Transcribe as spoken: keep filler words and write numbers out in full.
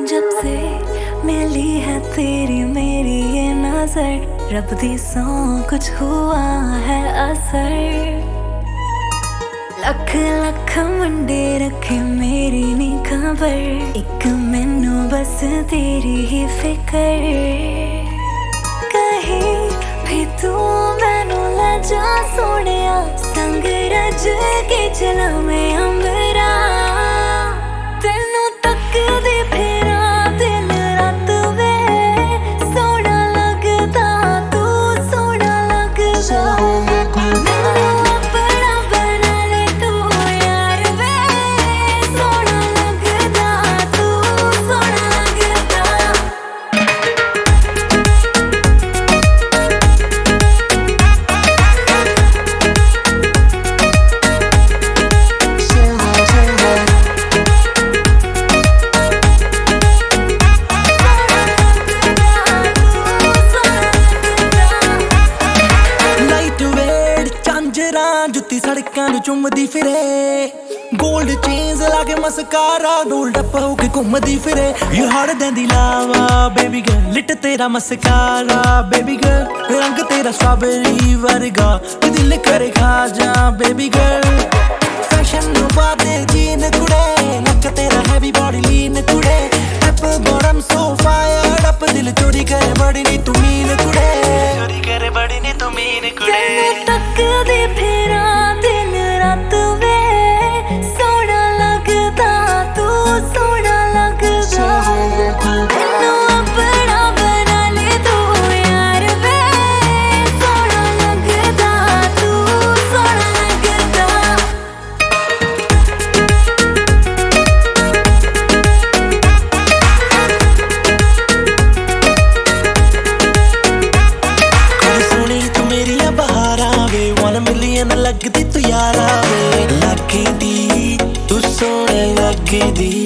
जब से मिली है तेरी मेरी ये नजर, रब दी सौ कुछ हुआ है असर। लख लख मुंडे रखे मेरी नी खबर, एक मैनू बस तेरी ही फिकर। कहीं भी तू मैनू ले जा सोनिया, संग रज के चला मैं अंबरा। तेनू तकदी फिरा दिन रात वे, सोना लगदा तू सोना लगदा। मैनू अपना बना ले तू यार वे, सोना लगदा तू सोना लगदा। जुत्ती सड़कां नूं चुमदी फिरे, गोल्ड चेन्स लाके मस्कारा डोल डप होके घुमदी फिरे। You harder than the lava baby girl, lit तेरा मस्कारा बेबी गर्ल, रंग तेरा स्ट्रॉबेरी वर्गा, दिल करे खा जा बेबी गर्ल। फैशन नूं पाते जीन कुड़े, लक तेरा हैवी बॉडी लीन कुड़े, apple bottom so fire up, दिल चोरी करे बड़ी नी तू मीन कुड़े, चोरी करे बड़ी नी तू मीन कुड़े। तकदी फिरा दिन रात वे, सोना लगदा तू सोना लगदा। मैनू अपना बना ले तू यार वे, सोना लगदा तू सोना लगदा। लगदी तू यारा वे, लगदी तू सोहणे लगदी।